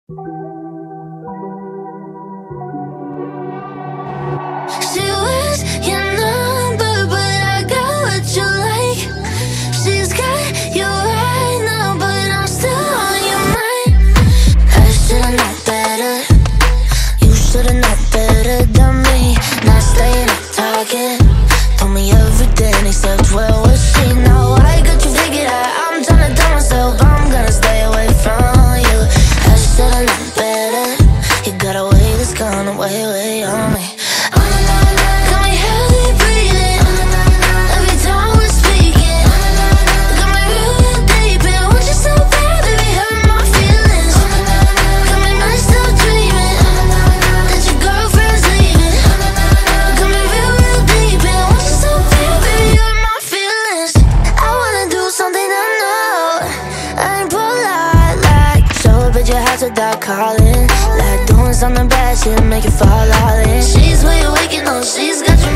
She was your number, but I got what you like. She's got you right now, but I'm still on your mind. I should've known better. You should've known better than me. Not staying up talking. Told me everything except where was she. Now I got you figured out. I'm trying to tell myself I'm gonna stay away from you. I should've known better. You got a way that's gonna weigh on me. Got me heavy breathing every time we're speaking. Got me real deep in what you so bad, baby, hurt my feelings. Got me messed up dreaming that your girlfriend's leaving. Got me real deep in what you so bad, baby, hurt my feelings. I wanna do something I know I ain't polite, like show up at your house without calling, like doing something bad, shit make you fall all in. She's where you're waking up, she's got your